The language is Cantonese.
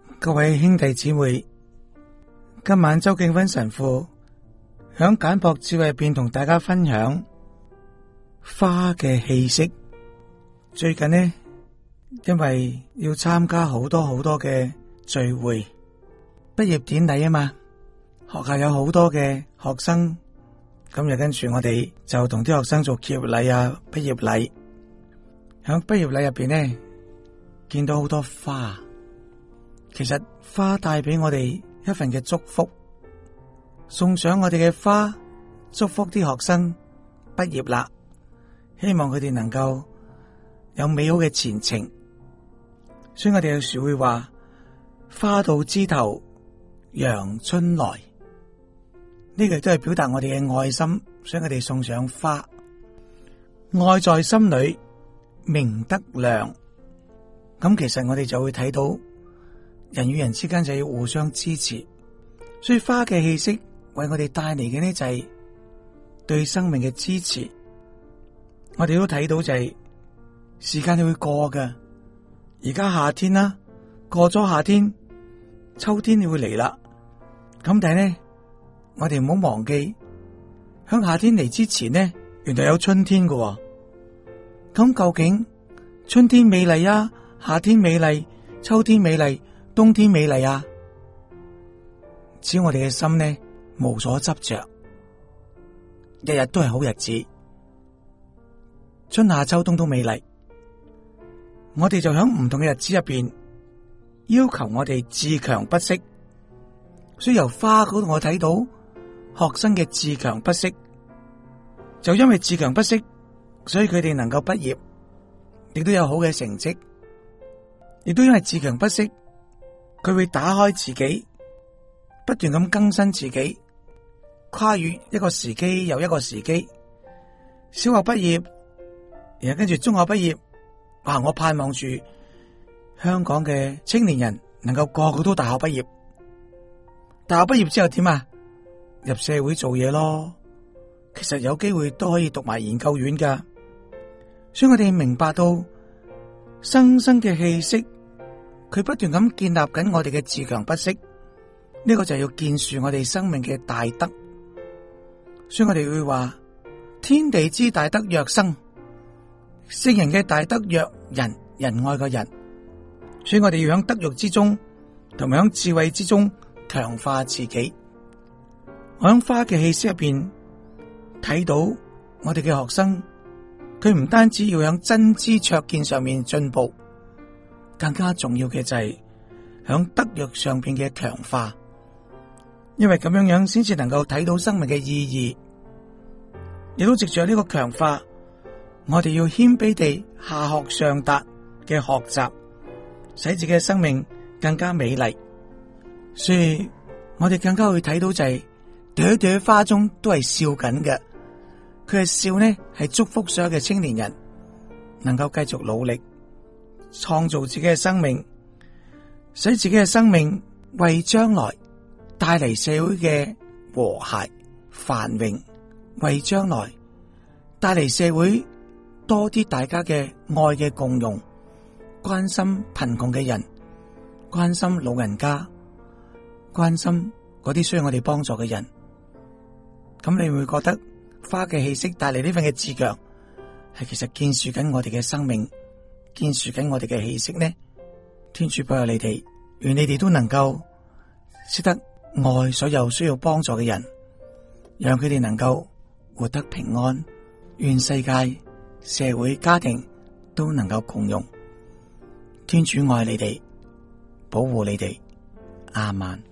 各位兄弟姊妹，今晚周敬芬神父響簡樸智慧入邊同大家分享花嘅氣息。最近呢，因為要參加好多嘅聚會，畢業典禮啊嘛，學校有好多嘅學生，咁就跟住我哋就同啲學生做結業禮啊、畢業禮。響畢業禮入邊呢，見到好多花。其實花帶俾我哋一份嘅祝福，送上我哋嘅花，祝福啲學生畢業啦，希望佢哋能夠有美好嘅前程。所以我哋有時會話花到枝頭陽春來，呢個都係表達我哋嘅愛心，所以我哋送上花。愛在心裏明得亮，咁其實我哋就會睇到人與人之間就要互相支持，所以花嘅氣息為我哋帶嚟嘅呢就係對生命嘅支持。我哋都睇到就係時間會過㗎，而家夏天啦，過咗夏天，秋天會嚟啦。咁但係呢，我哋唔好忘記，響夏天嚟之前呢，原來有春天㗎喎。咁究竟春天美麗啊，夏天美麗，秋天美麗，冬天美麗啊？只要我哋嘅心呢，無所執着，日日都係好日子，春夏秋冬都美麗。我哋就響唔同嘅日子入邊，要求我哋自強不息。所以由花嗰度我睇到學生嘅自強不息，就因為自強不息，所以佢哋能夠畢業，亦都有好嘅成績，亦都因為自強不息，佢會打開自己，不斷咁更新自己，跨越一個時機又一個時機。小學畢業，然後跟住中學畢業，我盼望住香港嘅青年人能夠個個都大學畢業。大學畢業之後點啊？入社會做嘢咯。其實有機會都可以讀埋研究院噶。所以我哋明白到生生嘅氣息，佢不斷咁建立緊我哋嘅自強不息。呢個就係要建樹我哋生命嘅大德。所以我哋會話天地之大德若生，聖人嘅大德若仁，仁愛嘅仁。所以我哋要喺德育之中，同埋喺智慧之中強化自己。我喺花嘅氣息入邊睇到我哋嘅學生，佢唔單止要喺真知灼見上面進步，更加重要嘅就係喺德育上邊嘅強化。因為咁樣先至能夠睇到生命嘅意義，亦都藉住呢個強化，我哋要謙卑地下學上達嘅學習，使自己嘅生命更加美麗。所以我哋更加會睇到就係朵朵花中都係笑緊嘅，佢嘅笑呢係祝福所有嘅青年人能夠繼續努力創造自己嘅生命，使自己嘅生命為將來帶嚟社會嘅和諧繁榮，為將來帶嚟社會多啲大家嘅愛嘅共融，關心貧窮嘅人，關心老人家，關心嗰啲需要我哋幫助嘅人。咁你會覺得花嘅氣息帶嚟呢份嘅自強，係其實建樹緊我哋嘅生命，建樹緊我哋嘅氣息呢？天主保佑你哋，願你哋都能夠識得愛所有需要幫助嘅人，讓佢哋能夠活得平安，願世界、社會、家庭都能夠共融。天主愛你哋，保護你哋，阿們。